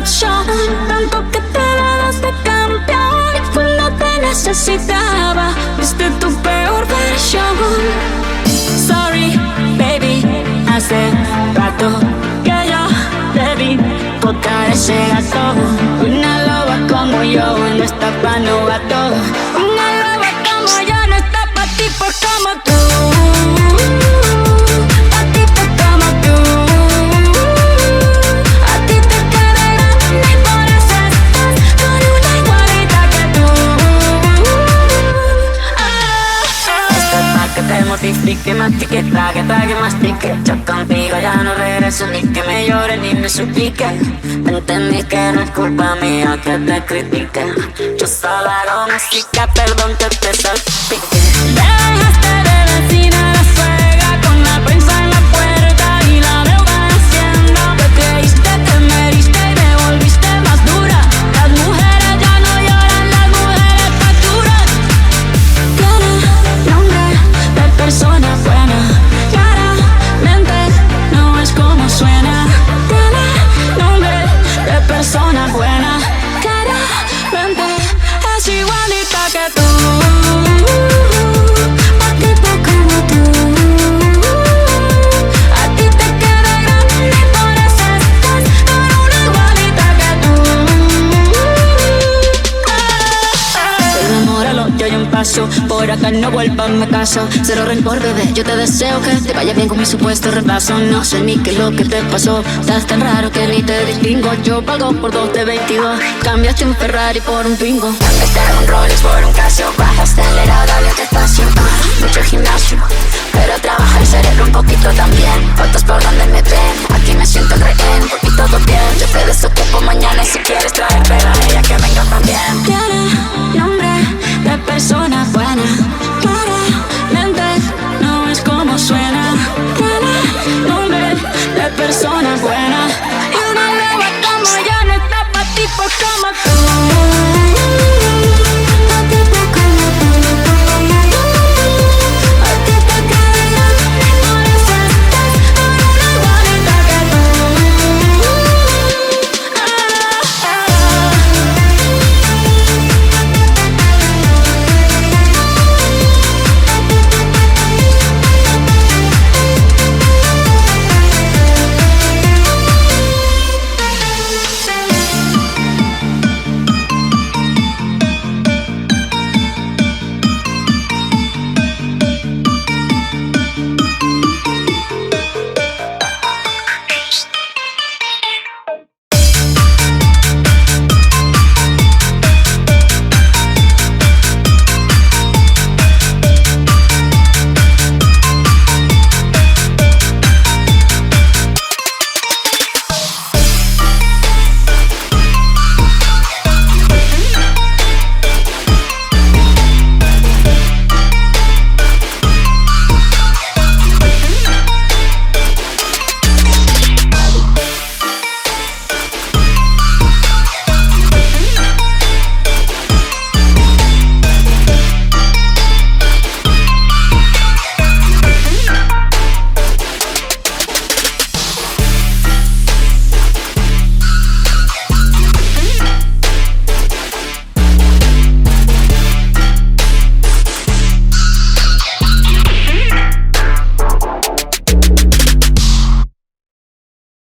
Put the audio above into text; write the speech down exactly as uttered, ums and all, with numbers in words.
opción. Tanto que te das de campeón. Y cuando te necesitaba, viste tu peor versión. Sorry, baby, hace rato que yo debí botar ese gato. Una loba como yo no está pa' novato. Una loba como yo no está pa' tipos como tú. Pa' tipos como tú. A ti te queda grande y por eso estás con una igualita que tú. Ah, esto es pa' que te mortifique, mastique, trague, trague, mastique. Yo contigo ya no regreso, ni que me llore ni me suplique. Entendí que no es culpa mía que te critique. Yo solo hago música, perdón que te salpique. Dejaste de vecina la suegra con la prensa en la puerta y la deuda en Hacienda. Te creíste, te meriste y me volviste más dura. Las mujeres ya no lloran, las mujeres facturan. Tiene nombre de persona buena, claramente no es como suena. Tiene nombre de persona buena, claramente es igualita que tú. Pa' tipo como tú. A ti te queda grande y por eso estás con una igualita que tú. Pero enamóralo, yo hay un paso. Por acá no vuelvas, me caso. Cero rencor, bebé, yo te deseo que te vaya bien con mi supuesto repaso. No sé ni qué es lo que te pasó. Estás tan raro que ni te distingo. Yo pago por dos de veintidós. Cambiaste un Ferrari por un Twingo. Cambiaste un Rolex por un Casio. Bajaste acelerado, dale despacio. Mucho gimnasio, pero trabaja el cerebro un poquito también. Fotos por donde me ven, aquí me siento el rehén. Y todo bien, yo te desocupo mañana. Y si quieres traer a ella que venga también. Tiene nombre de persona buena,